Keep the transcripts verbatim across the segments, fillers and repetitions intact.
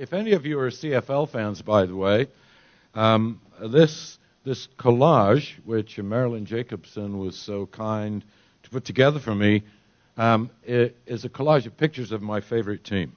if any of you are C F L fans, by the way, um, this this collage, which Marilyn Jacobson was so kind to put together for me, um, it is a collage of pictures of my favorite team.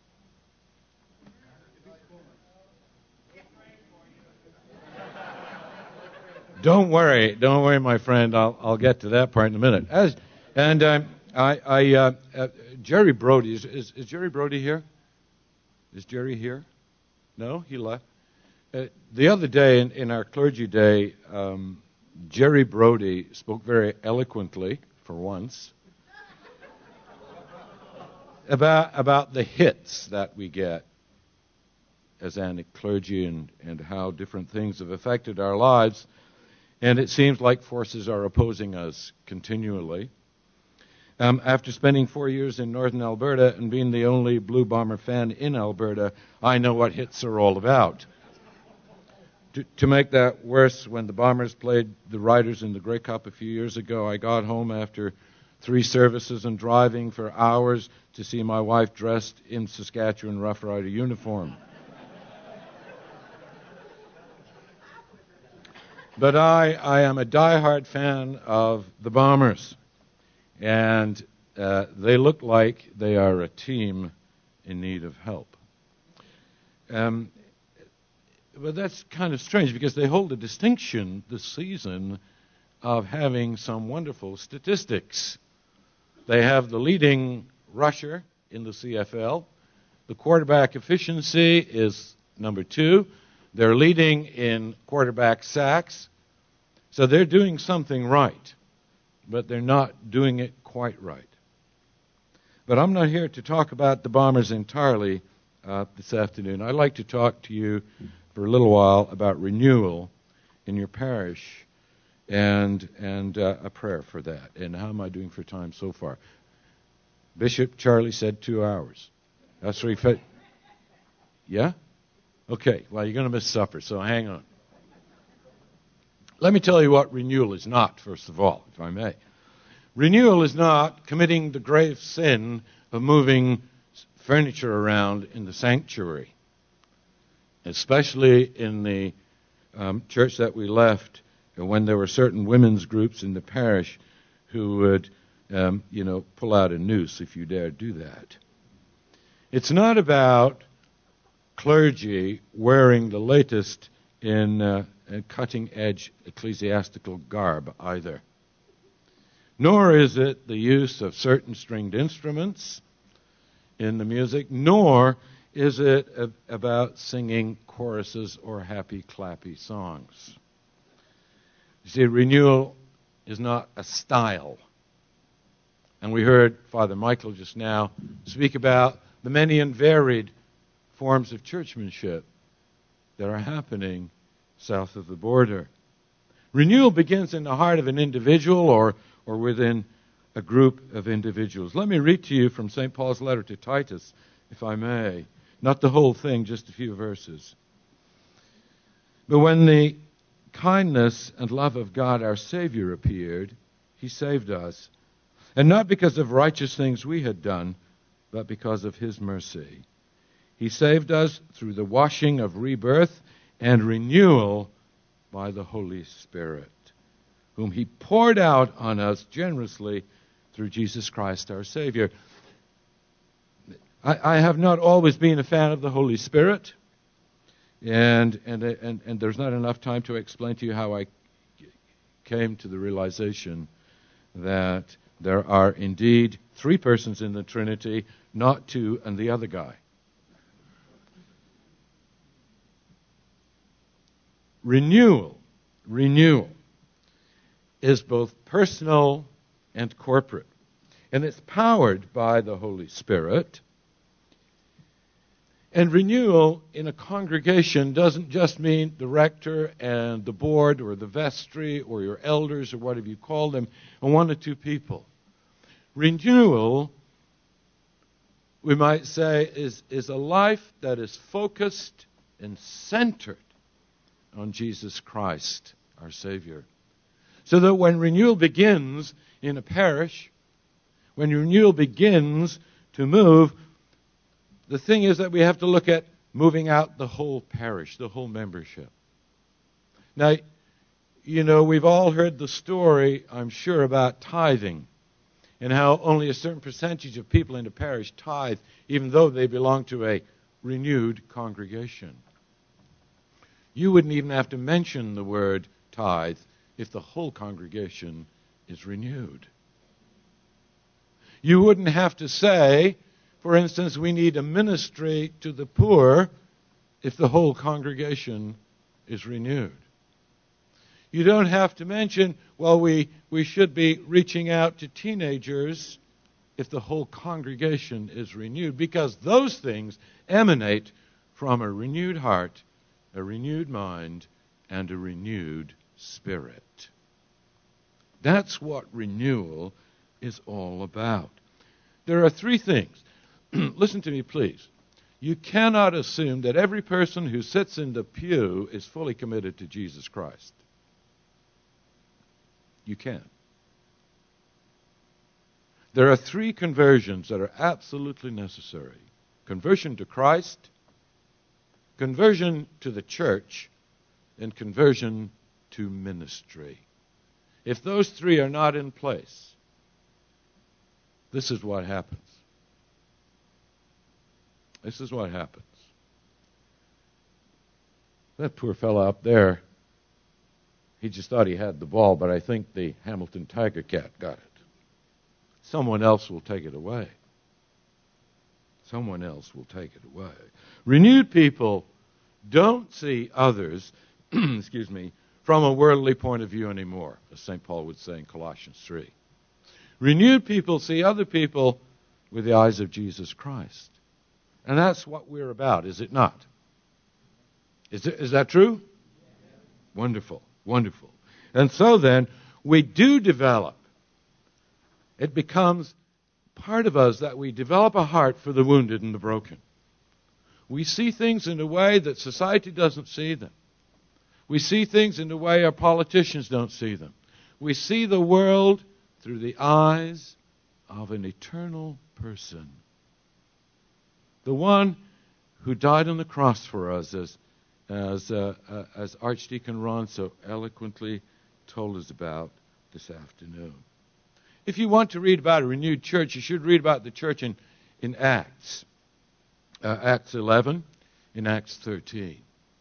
Don't worry, don't worry, my friend. I'll I'll get to that part in a minute. As and um, I I uh, uh, Jerry Brody is, is is Jerry Brody here? Is Jerry here? No, he left. Uh, the other day in, in our clergy day, um, Jerry Brody spoke very eloquently for once about about the hits that we get as Anglican clergy and and how different things have affected our lives. And it seems like forces are opposing us continually. Um, after spending four years in northern Alberta and being the only Blue Bomber fan in Alberta, I know what hits are all about. To, to make that worse, when the Bombers played the Riders in the Grey Cup a few years ago, I got home after three services and driving for hours to see my wife dressed in Saskatchewan Rough Rider uniform. But I, I am a diehard fan of the Bombers, and uh, they look like they are a team in need of help. Um, but that's kind of strange because they hold the distinction this season of having some wonderful statistics. They have the leading rusher in the C F L. The quarterback efficiency is number two. They're leading in quarterback sacks. So they're doing something right, but they're not doing it quite right. But I'm not here to talk about the Bombers entirely uh, this afternoon. I'd like to talk to you for a little while about renewal in your parish and and uh, a prayer for that. And how am I doing for time so far? Bishop Charlie said two hours. That's three. Fe- yeah? Okay, well, you're going to miss supper, so hang on. Let me tell you what renewal is not, first of all, if I may. Renewal is not committing the grave sin of moving furniture around in the sanctuary, especially in the um, church that we left when there were certain women's groups in the parish who would, um, you know, pull out a noose if you dare do that. It's not about clergy wearing the latest in uh, cutting-edge ecclesiastical garb either. Nor is it the use of certain stringed instruments in the music, nor is it a- about singing choruses or happy, clappy songs. You see, renewal is not a style. And we heard Father Michael just now speak about the many and varied forms of churchmanship that are happening south of the border. Renewal begins in the heart of an individual or, or within a group of individuals. Let me read to you from Saint Paul's letter to Titus, if I may. Not the whole thing, just a few verses. But when the kindness and love of God our Savior appeared, He saved us, and not because of righteous things we had done, but because of His mercy. He saved us through the washing of rebirth and renewal by the Holy Spirit, whom He poured out on us generously through Jesus Christ our Savior. I, I have not always been a fan of the Holy Spirit, and, and, and, and there's not enough time to explain to you how I came to the realization that there are indeed three persons in the Trinity, not two and the other guy. Renewal, renewal is both personal and corporate. And it's powered by the Holy Spirit. And renewal in a congregation doesn't just mean the rector and the board or the vestry or your elders or whatever you call them and one or two people. Renewal, we might say, is, is a life that is focused and centered on Jesus Christ, our Savior. So that when renewal begins in a parish, when renewal begins to move, the thing is that we have to look at moving out the whole parish, the whole membership. Now, you know, we've all heard the story, I'm sure, about tithing and how only a certain percentage of people in the parish tithe, even though they belong to a renewed congregation. You wouldn't even have to mention the word tithe if the whole congregation is renewed. You wouldn't have to say, for instance, we need a ministry to the poor if the whole congregation is renewed. You don't have to mention, well, we, we should be reaching out to teenagers if the whole congregation is renewed, because those things emanate from a renewed heart, a renewed mind, and a renewed spirit. That's what renewal is all about. There are three things. Listen to me, please. You cannot assume that every person who sits in the pew is fully committed to Jesus Christ. You can. There are three conversions that are absolutely necessary. Conversion to Christ, conversion to the church, and conversion to ministry. If those three are not in place, this is what happens. This is what happens. That poor fellow up there, he just thought he had the ball, but I think the Hamilton Tiger Cat got it. Someone else will take it away. Someone else will take it away. Renewed people don't see others, excuse me, from a worldly point of view anymore, as Saint Paul would say in Colossians three. Renewed people see other people with the eyes of Jesus Christ. And that's what we're about, is it not? Is, it, is that true? Wonderful, wonderful. And so then, we do develop. It becomes part of us that we develop a heart for the wounded and the broken. We see things in a way that society doesn't see them. We see things in the way our politicians don't see them. We see the world through the eyes of an eternal person. The one who died on the cross for us, as, as, uh, uh, as Archdeacon Ron so eloquently told us about this afternoon. If you want to read about a renewed church, you should read about the church in, in Acts. Uh, Acts eleven, in Acts thirteen.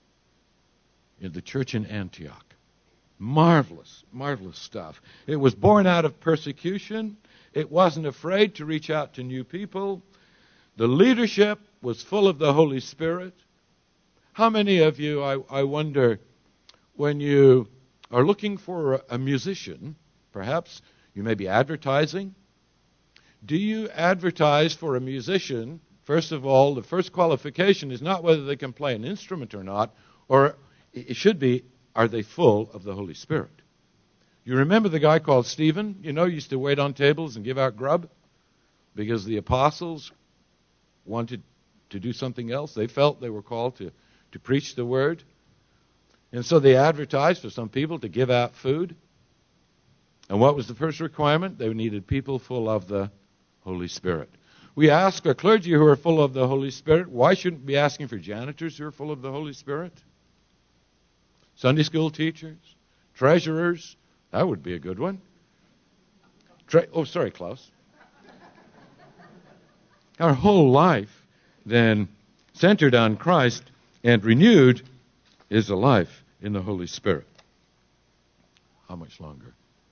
In the church in Antioch. Marvelous, marvelous stuff. It was born out of persecution. It wasn't afraid to reach out to new people. The leadership was full of the Holy Spirit. How many of you, I, I wonder, when you are looking for a, a musician, perhaps you may be advertising. Do you advertise for a musician? First of all, the first qualification is not whether they can play an instrument or not, or it should be, are they full of the Holy Spirit? You remember the guy called Stephen, you know, used to wait on tables and give out grub? Because the apostles wanted to do something else. They felt they were called to, to preach the word. And so they advertised for some people to give out food. And what was the first requirement? They needed people full of the Holy Spirit. We ask our clergy who are full of the Holy Spirit, why shouldn't we be asking for janitors who are full of the Holy Spirit? Sunday school teachers, treasurers, that would be a good one. Tre- oh, sorry, Klaus. Our whole life, then, centered on Christ and renewed, is a life in the Holy Spirit. How much longer?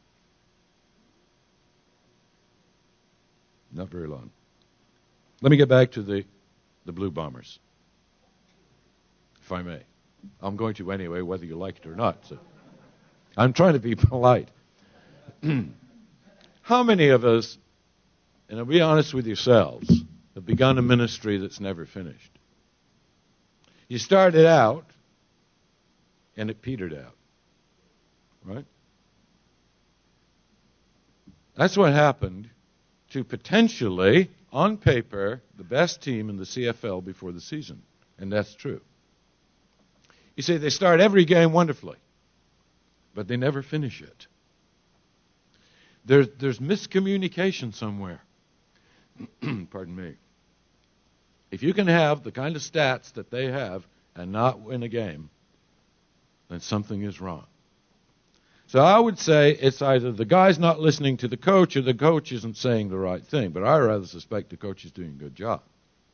Not very long. Let me get back to the, the Blue Bombers, if I may. I'm going to anyway, whether you like it or not. So I'm trying to be polite. How many of us, and I'll be honest with yourselves, have begun a ministry that's never finished? You started out, and it petered out. Right? That's what happened to potentially, on paper, the best team in the C F L before the season. And that's true. You see, they start every game wonderfully, but they never finish it. There's, there's miscommunication somewhere. Pardon me. If you can have the kind of stats that they have and not win a game, then something is wrong. So I would say it's either the guy's not listening to the coach or the coach isn't saying the right thing. But I rather suspect the coach is doing a good job.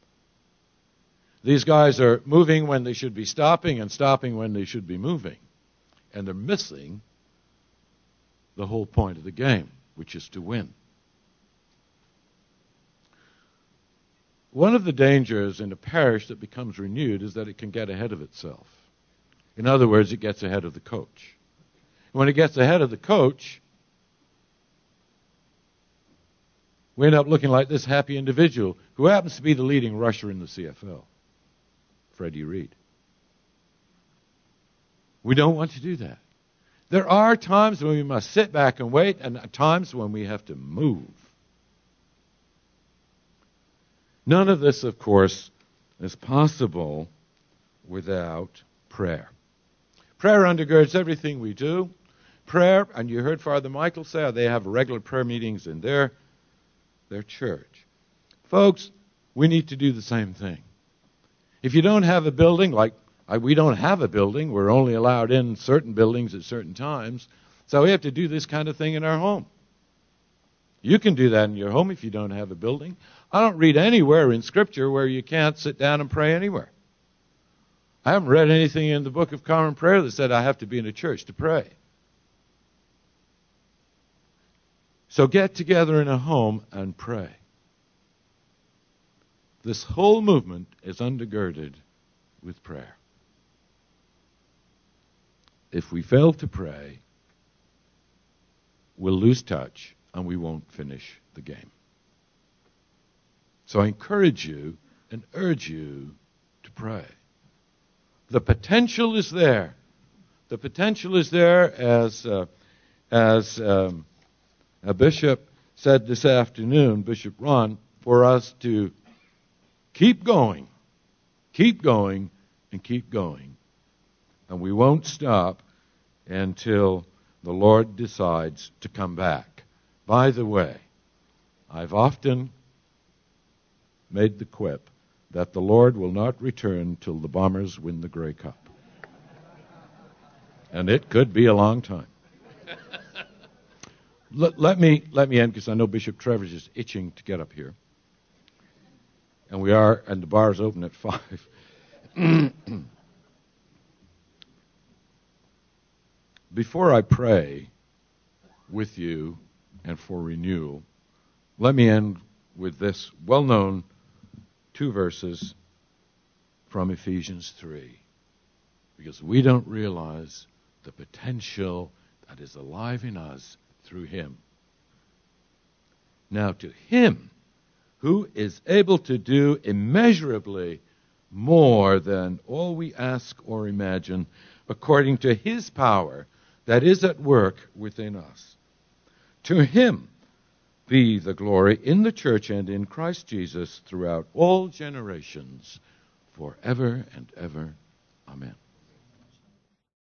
These guys are moving when they should be stopping and stopping when they should be moving. And they're missing the whole point of the game, which is to win. One of the dangers in a parish that becomes renewed is that it can get ahead of itself. In other words, it gets ahead of the coach. When it gets ahead of the coach, we end up looking like this happy individual who happens to be the leading rusher in the C F L, Freddie Reed. We don't want to do that. There are times when we must sit back and wait, and times when we have to move. None of this, of course, is possible without prayer. Prayer undergirds everything we do. Prayer, and you heard Father Michael say they have regular prayer meetings in their, their church. Folks, we need to do the same thing. If you don't have a building, like we don't have a building, we're only allowed in certain buildings at certain times, so we have to do this kind of thing in our home. You can do that in your home if you don't have a building. I don't read anywhere in Scripture where you can't sit down and pray anywhere. I haven't read anything in the Book of Common Prayer that said I have to be in a church to pray. So get together in a home and pray. This whole movement is undergirded with prayer. If we fail to pray, we'll lose touch and we won't finish the game. So I encourage you and urge you to pray. The potential is there. The potential is there, as uh, as um, a bishop said this afternoon, Bishop Ron, for us to keep going, keep going, and keep going. And we won't stop until the Lord decides to come back. By the way, I've often made the quip that the Lord will not return till the Bombers win the Grey Cup. And it could be a long time. let, let me let me end, because I know Bishop Trevor's just itching to get up here. And we are, and the bar's open at five. Before I pray with you and for renewal, let me end with this well-known two verses from Ephesians three, because we don't realize the potential that is alive in us through Him. Now to Him who is able to do immeasurably more than all we ask or imagine, according to His power that is at work within us. To Him be the glory in the church and in Christ Jesus throughout all generations, forever and ever. Amen.